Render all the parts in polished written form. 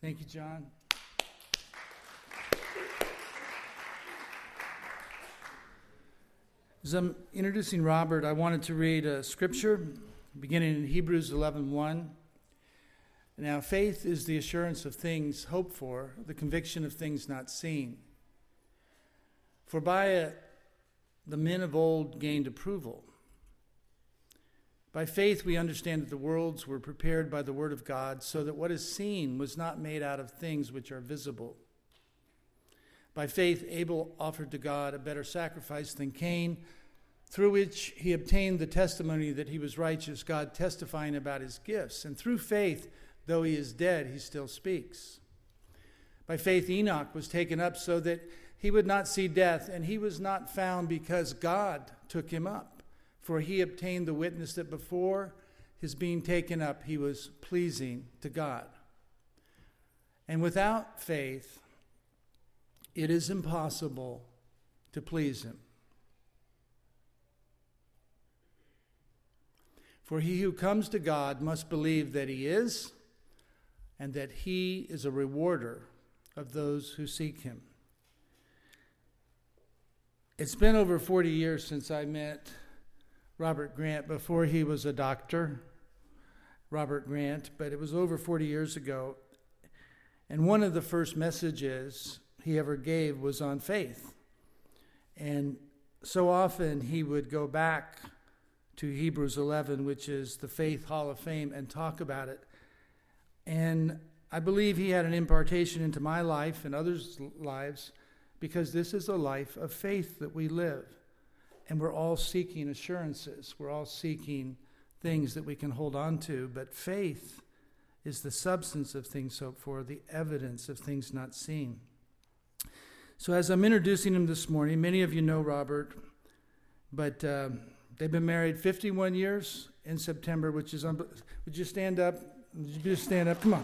Thank you, John. As I'm introducing Robert, I wanted to read a scripture beginning in Hebrews 11:1. Now, faith is the assurance of things hoped for, the conviction of things not seen. For by it the men of old gained approval. By faith we understand that the worlds were prepared by the word of God, so that what is seen was not made out of things which are visible. By faith Abel offered to God a better sacrifice than Cain, through which he obtained the testimony that he was righteous, God testifying about his gifts. And through faith, though he is dead, he still speaks. By faith Enoch was taken up so that he would not see death, and he was not found because God took him up. For he obtained the witness that before his being taken up, he was pleasing to God. And without faith, it is impossible to please him. For he who comes to God must believe that he is, and that he is a rewarder of those who seek him. It's been over 40 years since I met Robert Grant. Before he was a doctor, Robert Grant, but it was over 40 years ago. And one of the first messages he ever gave was on faith. And so often he would go back to Hebrews 11, which is the Faith Hall of Fame, and talk about it. And I believe he had an impartation into my life and others' lives, because this is a life of faith that we live. And we're all seeking assurances. We're all seeking things that we can hold on to. But faith is the substance of things hoped for, the evidence of things not seen. So as I'm introducing him this morning, many of you know Robert, but they've been married 51 years in September, which is would you stand up? Would you just stand up? Come on.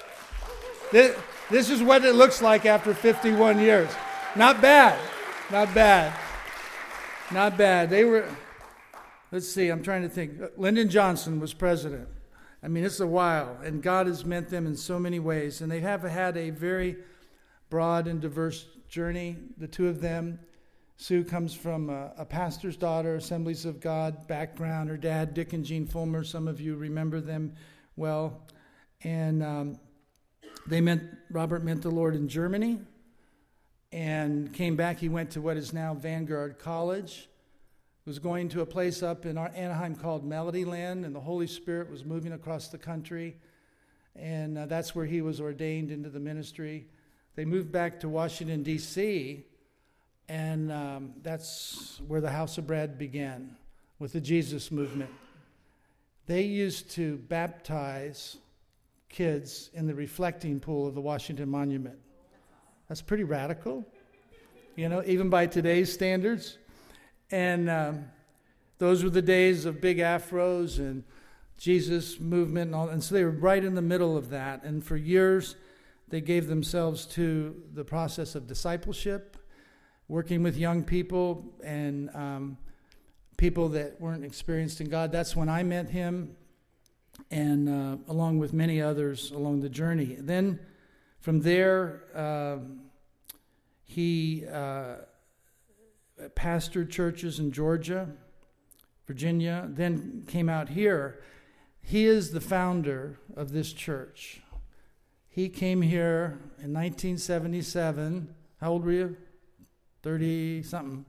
This is what it looks like after 51 years. Not bad. Not bad. Not bad. They were, let's see, I'm trying to think. Lyndon Johnson was president. I mean, it's a while, and God has met them in so many ways. And they have had a very broad and diverse journey, the two of them. Sue comes from a pastor's daughter, Assemblies of God background. Her dad, Dick and Jean Fulmer, some of you remember them well. And Robert met the Lord in Germany and came back. He went to what is now Vanguard College, was going to a place up in Anaheim called Melodyland, and the Holy Spirit was moving across the country, and that's where he was ordained into the ministry. They moved back to Washington, D.C., and that's where the House of Bread began, with the Jesus movement. They used to baptize kids in the reflecting pool of the Washington Monument. That's pretty radical, even by today's standards. And those were the days of big afros and Jesus movement and all. And so they were right in the middle of that. And for years, they gave themselves to the process of discipleship, working with young people and people that weren't experienced in God. That's when I met him, and along with many others along the journey. Then from there, he pastored churches in Georgia, Virginia, then came out here. He is the founder of this church. He came here in 1977. How old were you? 30-something,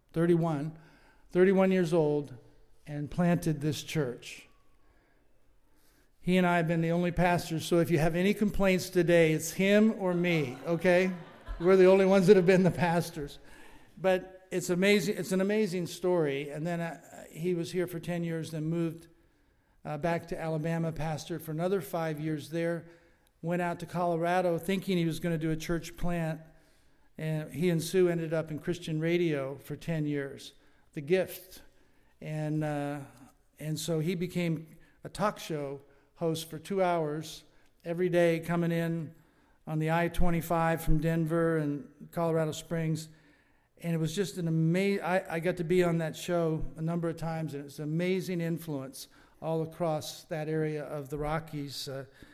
31 years old, and planted this church. He and I have been the only pastors, so if you have any complaints today, it's him or me, okay? We're the only ones that have been the pastors. But it's amazing. It's an amazing story. And then he was here for 10 years, then moved back to Alabama, pastored for another 5 years there, went out to Colorado thinking he was going to do a church plant. And he and Sue ended up in Christian radio for 10 years, The Gift. And so he became a talk show host for 2 hours every day, coming in on the I-25 from Denver and Colorado Springs. And it was just an amazing, I got to be on that show a number of times, and it's an amazing influence all across that area of the Rockies.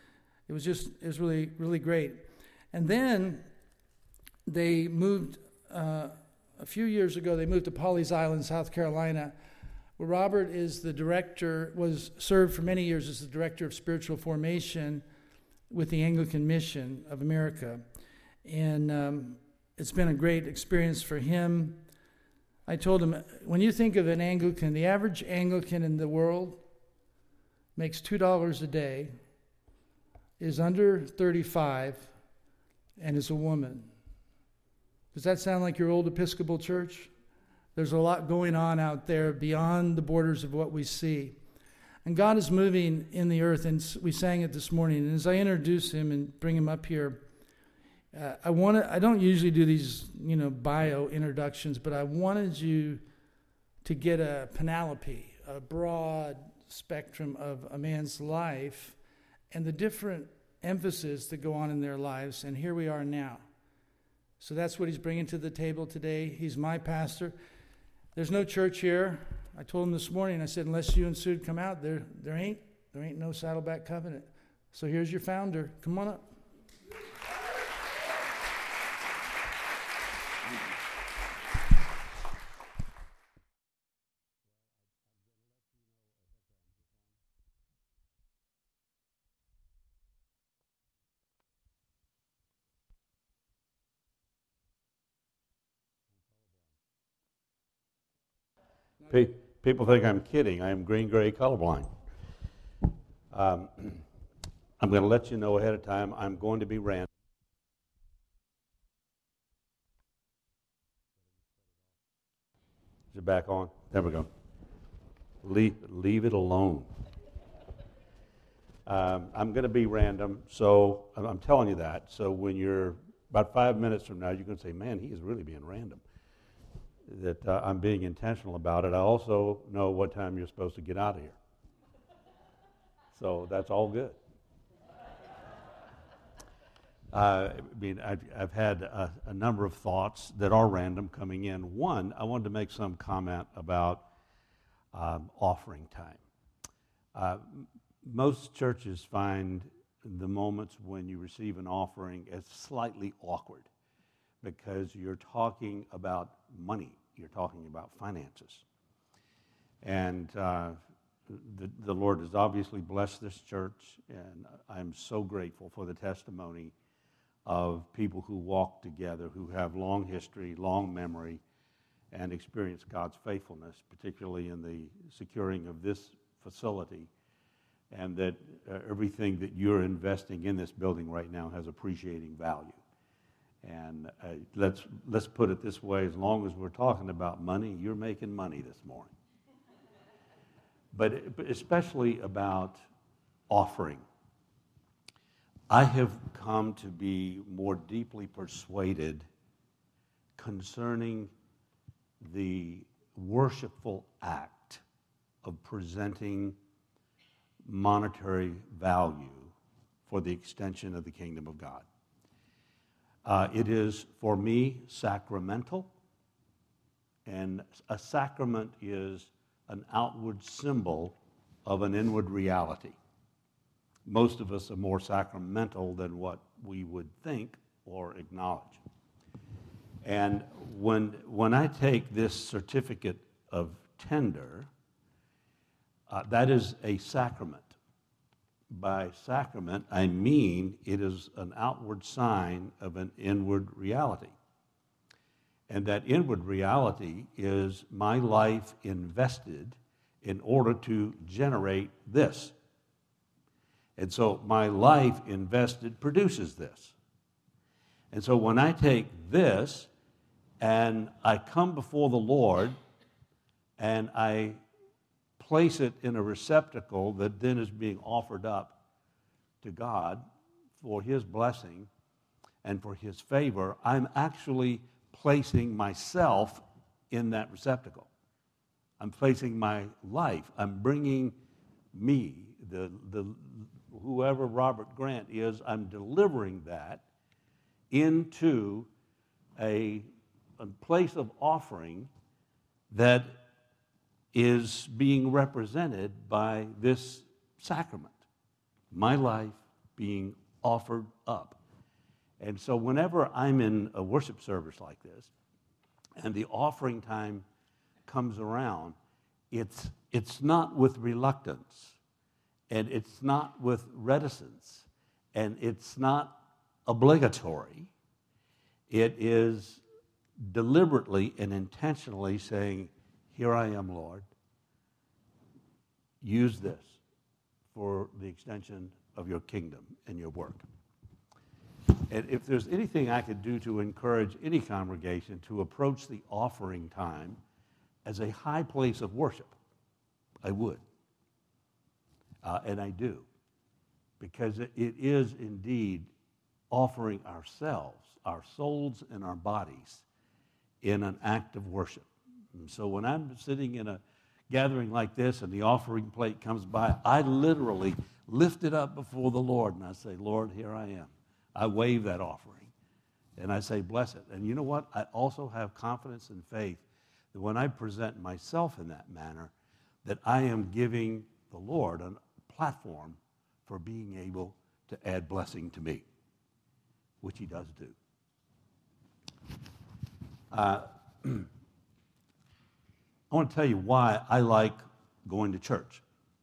It was really, really great. And then they moved, a few years ago, they moved to Pawleys Island, South Carolina, where Robert is the director, served for many years as the director of spiritual formation with the Anglican Mission of America. And it's been a great experience for him. I told him, when you think of an Anglican, the average Anglican in the world makes $2 a day, is under 35, and is a woman. Does that sound like your old Episcopal church? There's a lot going on out there beyond the borders of what we see. And God is moving in the earth, and we sang it this morning. And as I introduce him and bring him up here, I don't usually do these, bio introductions, but I wanted you to get a panoply, a broad spectrum of a man's life and the different emphasis that go on in their lives. And here we are now. So that's what he's bringing to the table today. He's my pastor. There's no church here. I told him this morning, I said, unless you and Sue come out, there ain't no Saddleback Covenant. So here's your founder. Come on up. People think I'm kidding. I am green-gray colorblind. I'm going to let you know ahead of time, I'm going to be random. Is it back on? There we go. Leave it alone. I'm going to be random, so I'm telling you that. So when you're about 5 minutes from now, you're going to say, man, he is really being random. That I'm being intentional about it. I also know what time you're supposed to get out of here. So that's all good. I've had a number of thoughts that are random coming in. One, I wanted to make some comment about offering time. Most churches find the moments when you receive an offering as slightly awkward because you're talking about money. You're talking about finances. And the Lord has obviously blessed this church, and I'm so grateful for the testimony of people who walk together, who have long history, long memory, and experience God's faithfulness, particularly in the securing of this facility, and that everything that you're investing in this building right now has appreciating value. And let's put it this way, as long as we're talking about money, you're making money this morning. But especially about offering. I have come to be more deeply persuaded concerning the worshipful act of presenting monetary value for the extension of the kingdom of God. It is, for me, sacramental, and a sacrament is an outward symbol of an inward reality. Most of us are more sacramental than what we would think or acknowledge. And when I take this certificate of tender, that is a sacrament. By sacrament, I mean it is an outward sign of an inward reality. And that inward reality is my life invested in order to generate this. And so my life invested produces this. And so when I take this and I come before the Lord and I place it in a receptacle that then is being offered up to God for His blessing and for His favor, I'm actually placing myself in that receptacle. I'm placing my life. I'm bringing me, the whoever Robert Grant is, I'm delivering that into a place of offering that is being represented by this sacrament. My life being offered up. And so whenever I'm in a worship service like this, and the offering time comes around, it's not with reluctance, and it's not with reticence, and it's not obligatory. It is deliberately and intentionally saying, here I am, Lord. Use this for the extension of your kingdom and your work. And if there's anything I could do to encourage any congregation to approach the offering time as a high place of worship, I would. And I do. Because it is indeed offering ourselves, our souls and our bodies in an act of worship. And so when I'm sitting in a gathering like this and the offering plate comes by, I literally lift it up before the Lord and I say, Lord, here I am. I wave that offering and I say, bless it. And you know what? I also have confidence and faith that when I present myself in that manner, that I am giving the Lord a platform for being able to add blessing to me, which he does do. I want to tell you why I like going to church.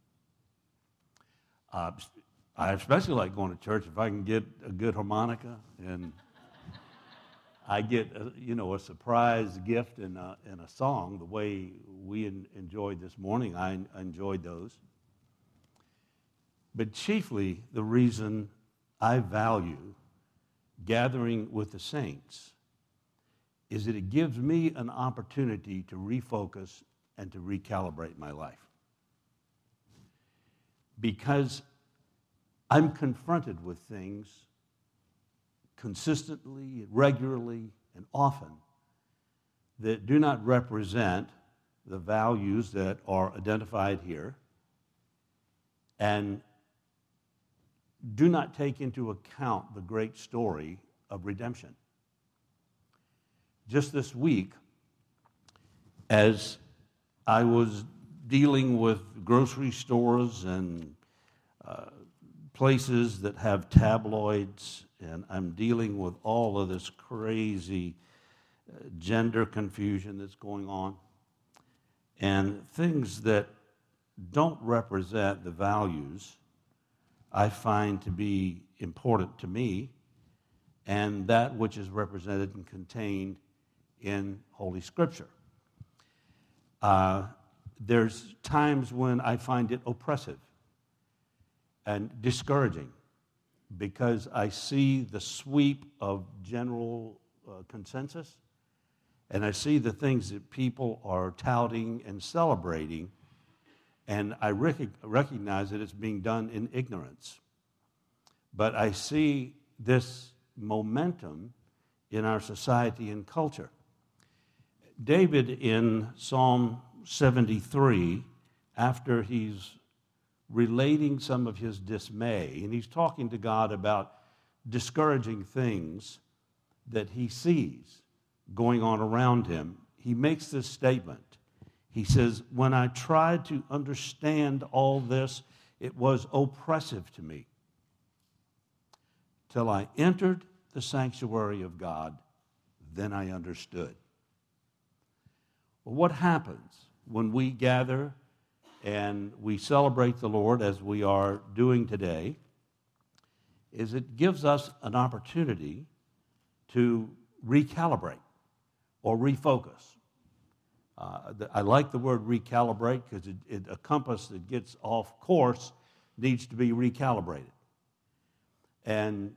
I especially like going to church if I can get a good harmonica and I get a surprise gift in a song the way we enjoyed this morning. I enjoyed those. But chiefly the reason I value gathering with the saints is that it gives me an opportunity to refocus and to recalibrate my life. Because I'm confronted with things consistently, regularly, and often that do not represent the values that are identified here and do not take into account the great story of redemption. Just this week, as I was dealing with grocery stores and places that have tabloids, and I'm dealing with all of this crazy gender confusion that's going on, and things that don't represent the values I find to be important to me, and that which is represented and contained in Holy Scripture. There's times when I find it oppressive and discouraging because I see the sweep of general consensus, and I see the things that people are touting and celebrating, and I recognize that it's being done in ignorance. But I see this momentum in our society and culture. David in Psalm 73, after he's relating some of his dismay, and he's talking to God about discouraging things that he sees going on around him, he makes this statement. He says, when I tried to understand all this, it was oppressive to me. Till I entered the sanctuary of God, then I understood. Well, what happens when we gather and we celebrate the Lord as we are doing today is it gives us an opportunity to recalibrate or refocus. I like the word recalibrate because a compass that gets off course needs to be recalibrated. And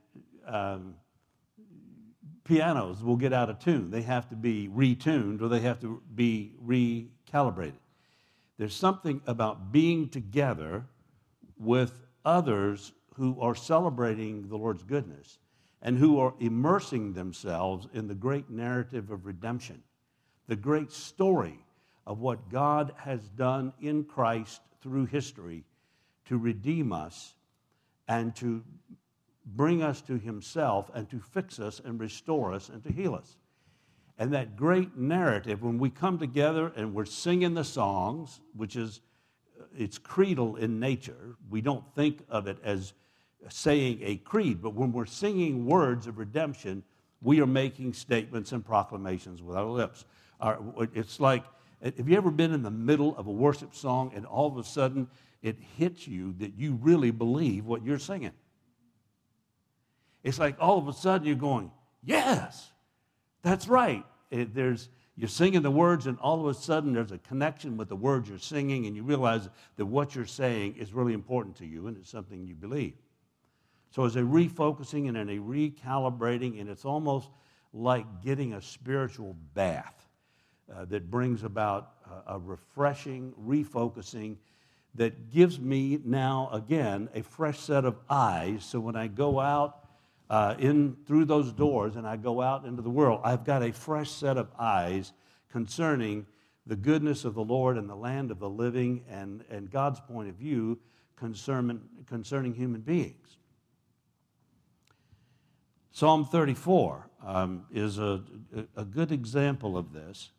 pianos will get out of tune. They have to be retuned or they have to be recalibrated. There's something about being together with others who are celebrating the Lord's goodness and who are immersing themselves in the great narrative of redemption, the great story of what God has done in Christ through history to redeem us and to bring us to himself and to fix us and restore us and to heal us. And that great narrative, when we come together and we're singing the songs, which is, it's creedal in nature. We don't think of it as saying a creed, but when we're singing words of redemption, we are making statements and proclamations with our lips. It's like, have you ever been in the middle of a worship song and all of a sudden it hits you that you really believe what you're singing? It's like all of a sudden you're going, yes, that's right. You're singing the words, and all of a sudden there's a connection with the words you're singing, and you realize that what you're saying is really important to you, and it's something you believe. So it's a refocusing and a recalibrating, and it's almost like getting a spiritual bath that brings about a refreshing, refocusing that gives me now, again, a fresh set of eyes. So when I go out in through those doors and I go out into the world, I've got a fresh set of eyes concerning the goodness of the Lord and the land of the living and God's point of view concerning human beings. Psalm 34 is a good example of this.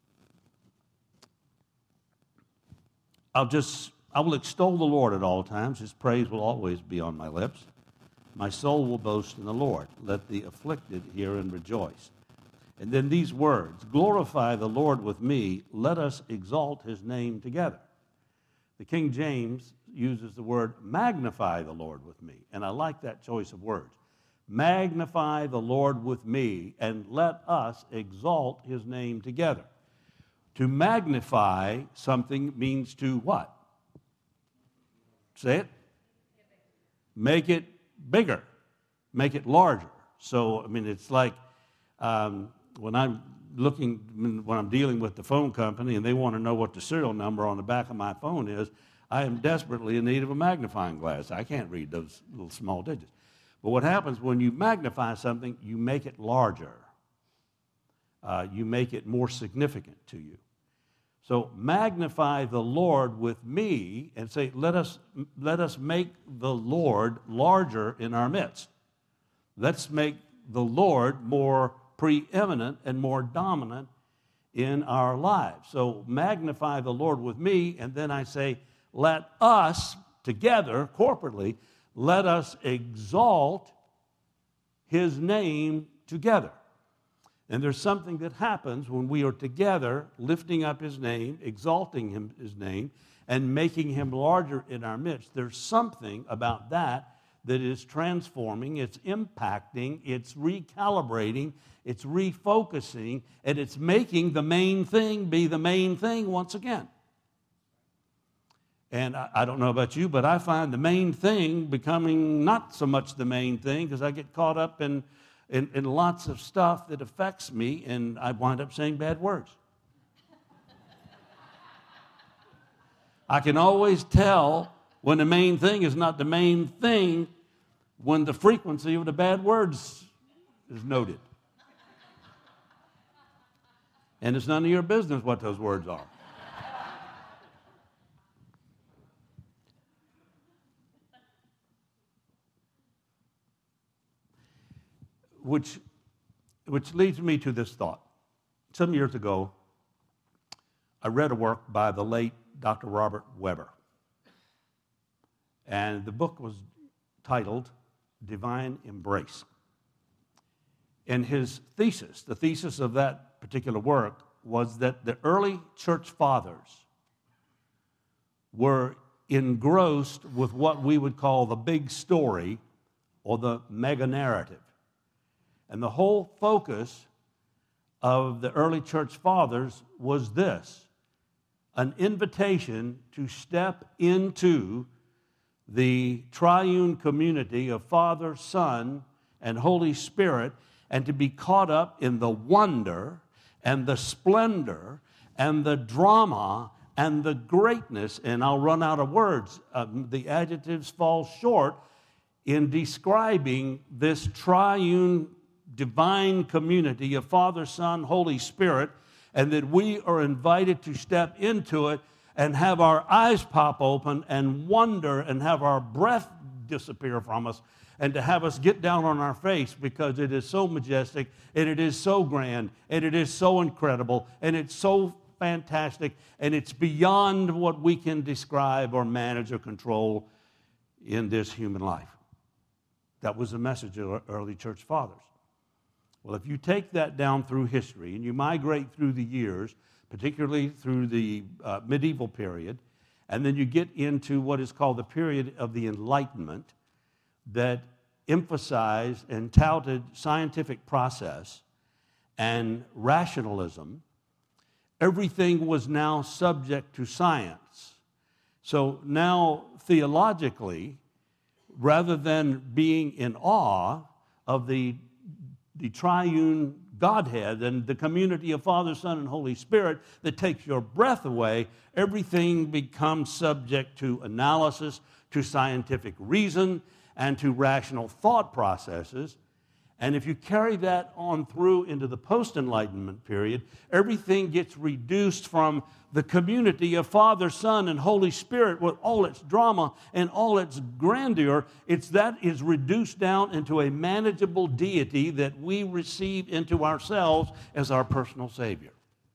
I will extol the Lord at all times. His praise will always be on my lips. My soul will boast in the Lord. Let the afflicted hear and rejoice. And then these words, glorify the Lord with me. Let us exalt his name together. The King James uses the word magnify the Lord with me. And I like that choice of words. Magnify the Lord with me, and let us exalt his name together. To magnify something means to what? Say it. Make it bigger. Make it larger. So, I mean, it's like when I'm dealing with the phone company and they want to know what the serial number on the back of my phone is, I am desperately in need of a magnifying glass. I can't read those little small digits. But what happens when you magnify something, you make it larger. You make it more significant to you. So magnify the Lord with me and say, let us make the Lord larger in our midst. Let's make the Lord more preeminent and more dominant in our lives. So magnify the Lord with me, and then I say, let us together, corporately, let us exalt his name together. And there's something that happens when we are together, lifting up his name, exalting his name, and making him larger in our midst. There's something about that is transforming, it's impacting, it's recalibrating, it's refocusing, and it's making the main thing be the main thing once again. And I don't know about you, but I find the main thing becoming not so much the main thing because I get caught up in lots of stuff that affects me, and I wind up saying bad words. I can always tell when the main thing is not the main thing when the frequency of the bad words is noted. And it's none of your business what those words are. Which leads me to this thought. Some years ago, I read a work by the late Dr. Robert Weber. And the book was titled Divine Embrace. And his thesis, the thesis of that particular work, was that the early church fathers were engrossed with what we would call the big story or the mega narrative. And the whole focus of the early church fathers was this: an invitation to step into the triune community of Father, Son, and Holy Spirit, and to be caught up in the wonder and the splendor and the drama and the greatness. And I'll run out of words. The adjectives fall short in describing this triune divine community of Father, Son, Holy Spirit, and that we are invited to step into it and have our eyes pop open and wonder and have our breath disappear from us and to have us get down on our face because it is so majestic and it is so grand and it is so incredible and it's so fantastic and it's beyond what we can describe or manage or control in this human life. That was the message of the early church fathers. Well, if you take that down through history and you migrate through the years, particularly through the medieval period, and then you get into what is called the period of the Enlightenment that emphasized and touted scientific process and rationalism, everything was now subject to science. So now, theologically, rather than being in awe of the triune Godhead and the community of Father, Son, and Holy Spirit that takes your breath away, everything becomes subject to analysis, to scientific reason, and to rational thought processes. And if you carry that on through into the post-Enlightenment period, everything gets reduced from the community of Father, Son, and Holy Spirit with all its drama and all its grandeur. That is reduced down into a manageable deity that we receive into ourselves as our personal Savior.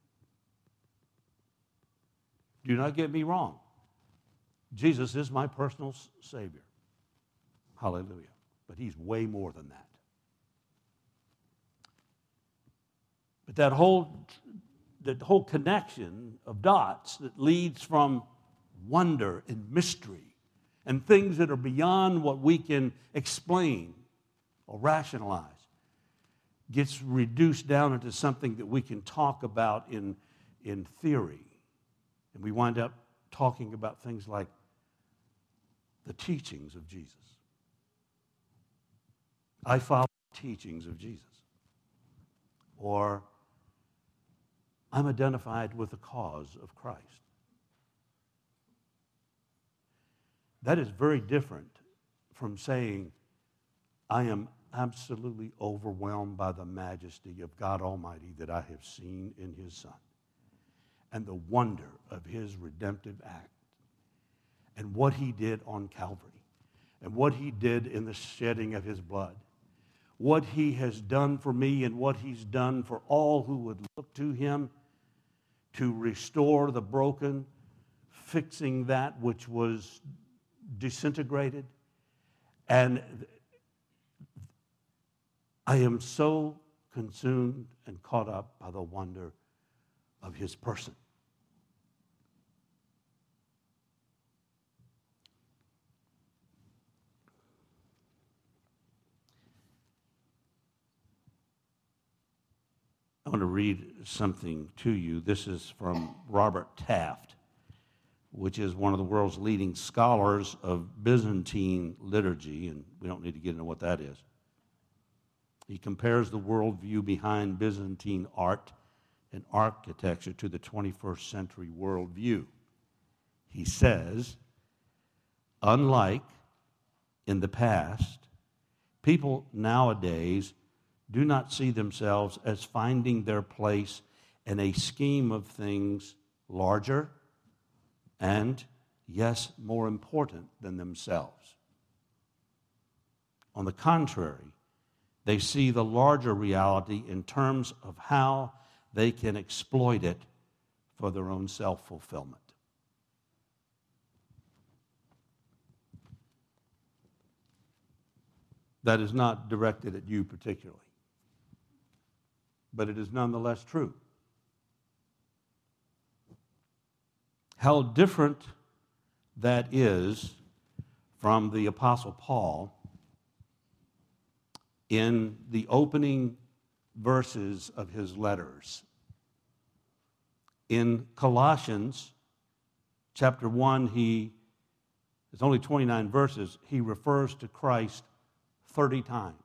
Do not get me wrong. Jesus is my personal Savior. Hallelujah. But He's way more than that. But that whole connection of dots that leads from wonder and mystery and things that are beyond what we can explain or rationalize gets reduced down into something that we can talk about in theory. And we wind up talking about things like the teachings of Jesus. I follow the teachings of Jesus. Or I'm identified with the cause of Christ. That is very different from saying, I am absolutely overwhelmed by the majesty of God Almighty that I have seen in His Son and the wonder of His redemptive act and what He did on Calvary and what He did in the shedding of His blood, what He has done for me and what He's done for all who would look to Him to restore the broken, fixing that which was disintegrated. And I am so consumed and caught up by the wonder of His person. I want to read something to you. This is from Robert Taft, which is one of the world's leading scholars of Byzantine liturgy, and we don't need to get into what that is. He compares the worldview behind Byzantine art and architecture to the 21st century worldview. He says, unlike in the past, people nowadays do not see themselves as finding their place in a scheme of things larger and, yes, more important than themselves. On the contrary, they see the larger reality in terms of how they can exploit it for their own self-fulfillment. That is not directed at you particularly, but it is nonetheless true. How different that is from the Apostle Paul in the opening verses of his letters. In Colossians chapter 1, it's only 29 verses, he refers to Christ 30 times.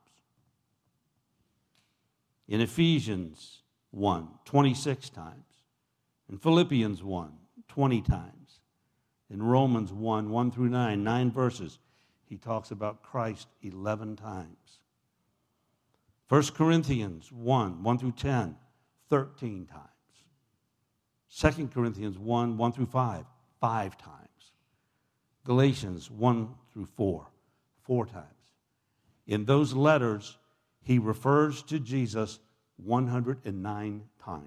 In Ephesians 1, 26 times. In Philippians 1, 20 times. In Romans 1, 1 through 9, 9 verses, he talks about Christ 11 times. 1 Corinthians 1, 1 through 10, 13 times. 2 Corinthians 1, 1 through 5, 5 times. Galatians 1 through 4, 4 times. In those letters, he refers to Jesus 109 times.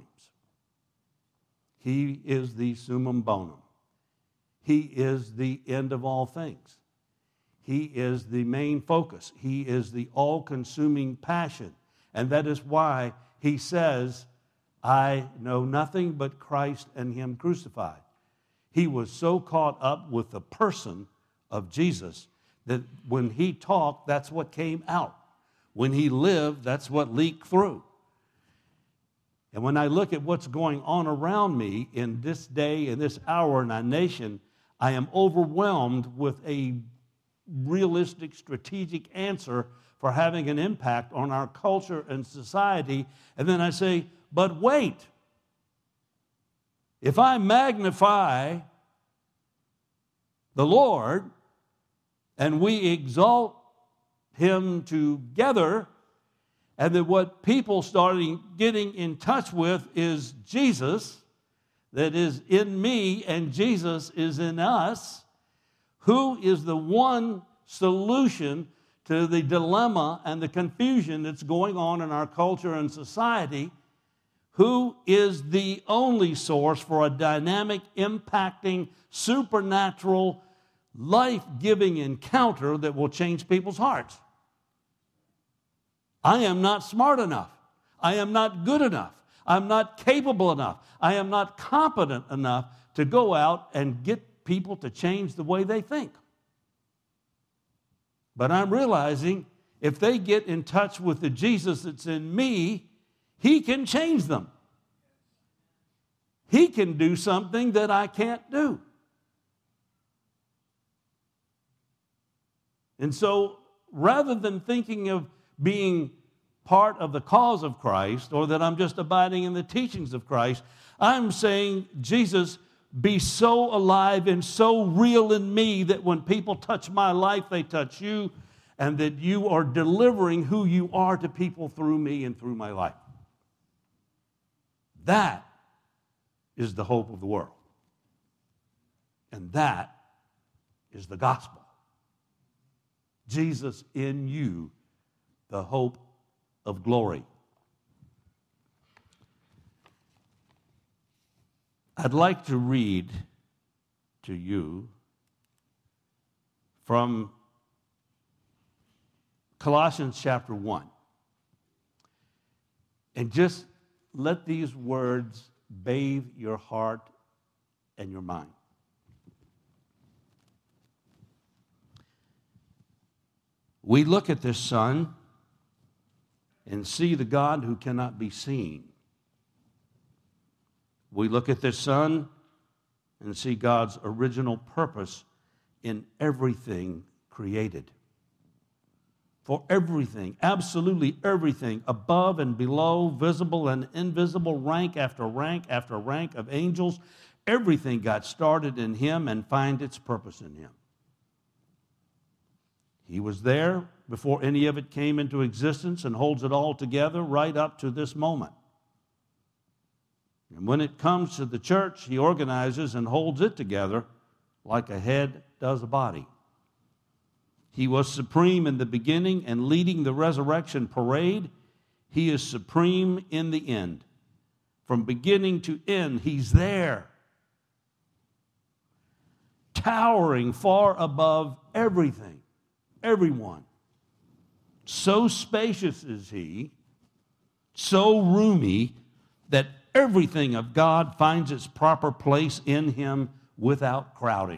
He is the summum bonum. He is the end of all things. He is the main focus. He is the all-consuming passion. And that is why he says, I know nothing but Christ and him crucified. He was so caught up with the person of Jesus that when he talked, that's what came out. When he lived, that's what leaked through. And when I look at what's going on around me in this day, in this hour in our nation, I am overwhelmed with a realistic, strategic answer for having an impact on our culture and society. And then I say, but wait. If I magnify the Lord and we exalt him together, and that what people started getting in touch with is Jesus, that is in me and Jesus is in us, who is the one solution to the dilemma and the confusion that's going on in our culture and society, who is the only source for a dynamic, impacting, supernatural, life-giving encounter that will change people's hearts. I am not smart enough. I am not good enough. I'm not capable enough. I am not competent enough to go out and get people to change the way they think. But I'm realizing if they get in touch with the Jesus that's in me, he can change them. He can do something that I can't do. And so, rather than thinking of being part of the cause of Christ, or that I'm just abiding in the teachings of Christ, I'm saying, Jesus, be so alive and so real in me that when people touch my life, they touch you, and that you are delivering who you are to people through me and through my life. That is the hope of the world. And that is the gospel. Jesus in you, the hope of glory. I'd like to read to you from Colossians chapter 1. And just let these words bathe your heart and your mind. We look at this Son and see the God who cannot be seen. We look at this Son and see God's original purpose in everything created. For everything, absolutely everything, above and below, visible and invisible, rank after rank after rank of angels, everything got started in him and find its purpose in him. He was there before any of it came into existence and holds it all together right up to this moment. And when it comes to the church, he organizes and holds it together like a head does a body. He was supreme in the beginning and leading the resurrection parade. He is supreme in the end. From beginning to end, he's there. Towering far above everything, everyone. So spacious is he, so roomy, that everything of God finds its proper place in him without crowding.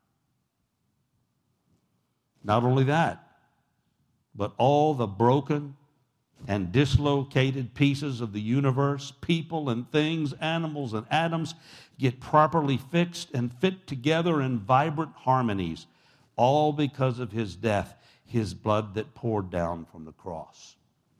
Not only that, but all the broken and dislocated pieces of the universe, people and things, animals and atoms, get properly fixed and fit together in vibrant harmonies, all because of his death, his blood that poured down from the cross.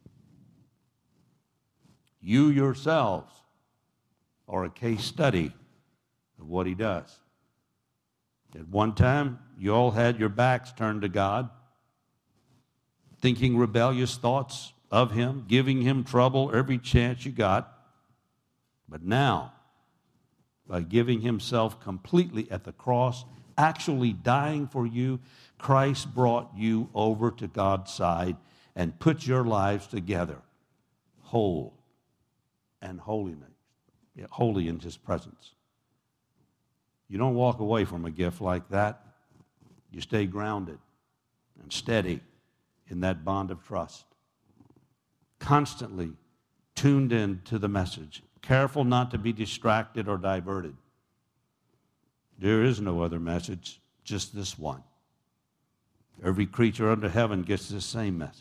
You yourselves are a case study of what he does. At one time, you all had your backs turned to God, thinking rebellious thoughts of him, giving him trouble every chance you got. But now, by giving himself completely at the cross, actually dying for you, Christ brought you over to God's side and put your lives together, whole and holy in his presence. You don't walk away from a gift like that. You stay grounded. and steady in that bond of trust. Constantly tuned in to the message, careful not to be distracted or diverted. There is no other message, just this one. Every creature under heaven gets this same message.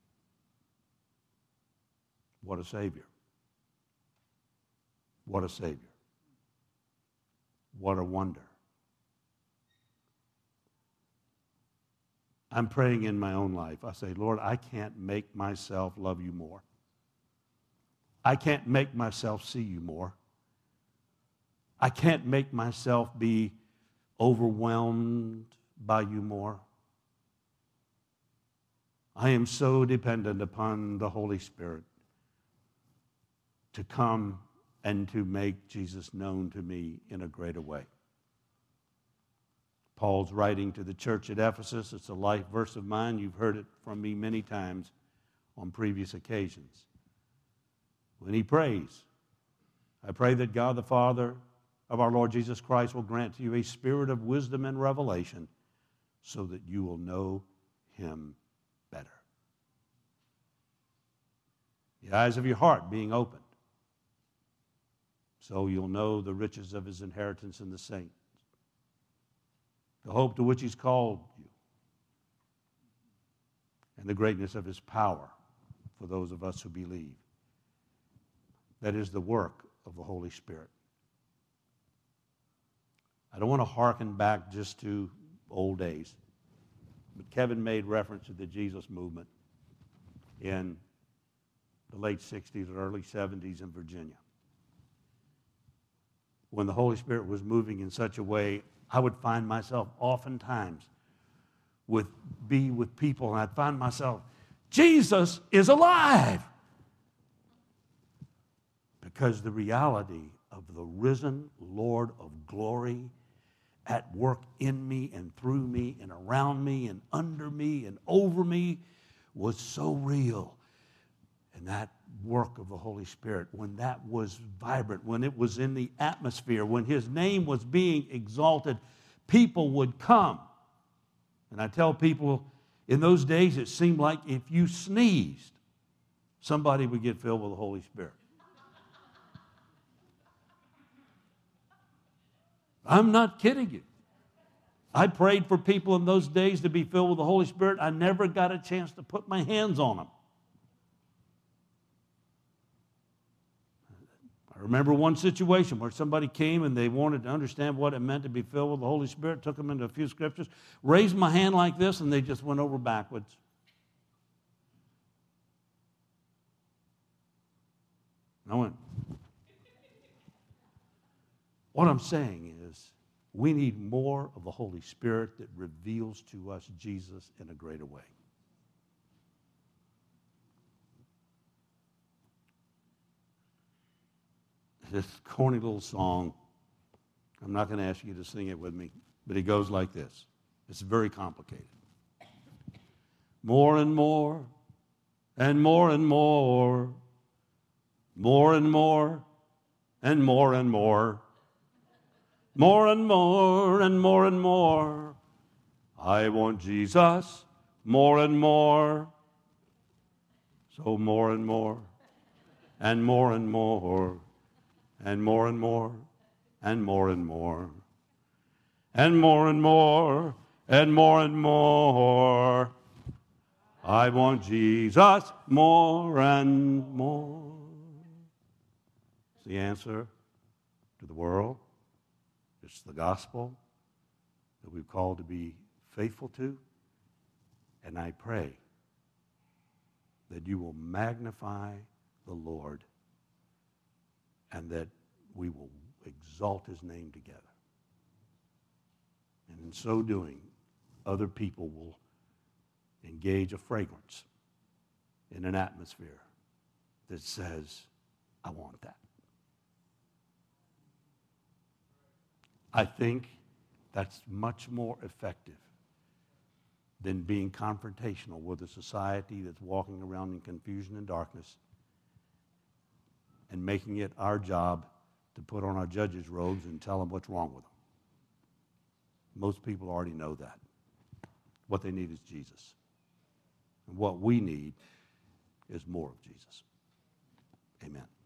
What a Savior. What a Savior. What a wonder. I'm praying in my own life. I say, Lord, I can't make myself love you more. I can't make myself see you more. I can't make myself be overwhelmed by you more. I am so dependent upon the Holy Spirit to come and to make Jesus known to me in a greater way. Paul's writing to the church at Ephesus. It's a life verse of mine. You've heard it from me many times on previous occasions. When he prays, I pray that God the Father of our Lord Jesus Christ will grant to you a spirit of wisdom and revelation so that you will know him better. The eyes of your heart being opened so you'll know the riches of his inheritance in the saints, the hope to which he's called you, and the greatness of his power for those of us who believe. That is the work of the Holy Spirit. I don't want to hearken back just to old days, but Kevin made reference to the Jesus movement in the late 60s or early 70s in Virginia. When the Holy Spirit was moving in such a way, I would find myself oftentimes be with people, and I'd find myself, Jesus is alive. Because the reality of the risen Lord of glory at work in me and through me and around me and under me and over me was so real. And that work of the Holy Spirit, when that was vibrant, when it was in the atmosphere, when his name was being exalted, people would come. And I tell people, in those days it seemed like if you sneezed, somebody would get filled with the Holy Spirit. I'm not kidding you. I prayed for people in those days to be filled with the Holy Spirit. I never got a chance to put my hands on them. I remember one situation where somebody came and they wanted to understand what it meant to be filled with the Holy Spirit, took them into a few scriptures, raised my hand like this, and they just went over backwards. I went. What I'm saying is, we need more of the Holy Spirit that reveals to us Jesus in a greater way. This corny little song, I'm not going to ask you to sing it with me, but it goes like this. It's very complicated. More and more, and more and more, more and more, and more and more. More and more and more and more. I want Jesus more and more. So more and more and more and more and more and more and more and more and more and more and more and more. I want Jesus more and more. It's the answer to the world. It's the gospel that we've called to be faithful to. And I pray that you will magnify the Lord and that we will exalt his name together. And in so doing, other people will engage a fragrance in an atmosphere that says, I want that. I think that's much more effective than being confrontational with a society that's walking around in confusion and darkness and making it our job to put on our judges' robes and tell them what's wrong with them. Most people already know that. What they need is Jesus. And what we need is more of Jesus. Amen.